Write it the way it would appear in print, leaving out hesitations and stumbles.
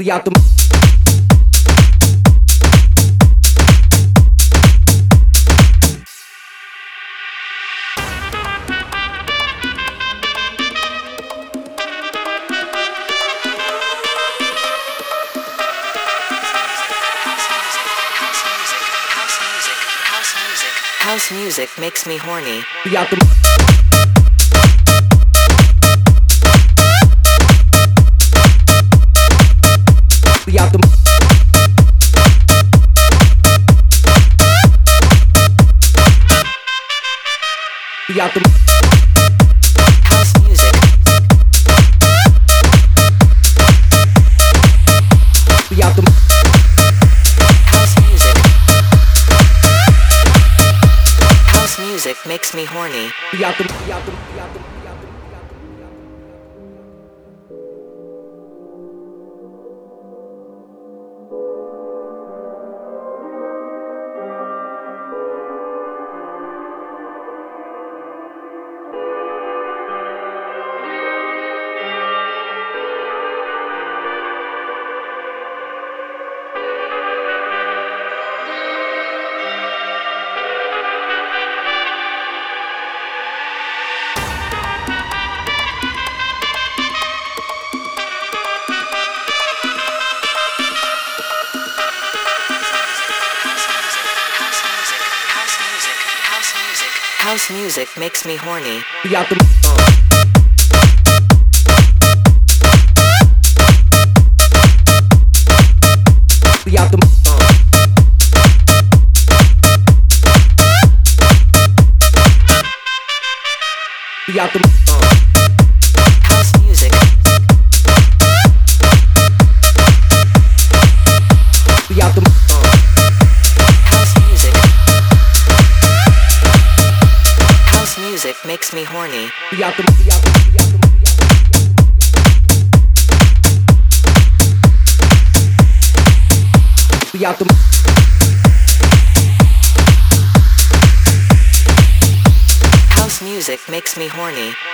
We out the House music makes me horny. we out the we out the we out the House music. we out the House music. House music makes me horny. we out the we out the we out the House music makes me horny. we out the we out the we out the House music. we out the House music. House music makes me horny. we out the we out the we out the we out the House music makes me horny.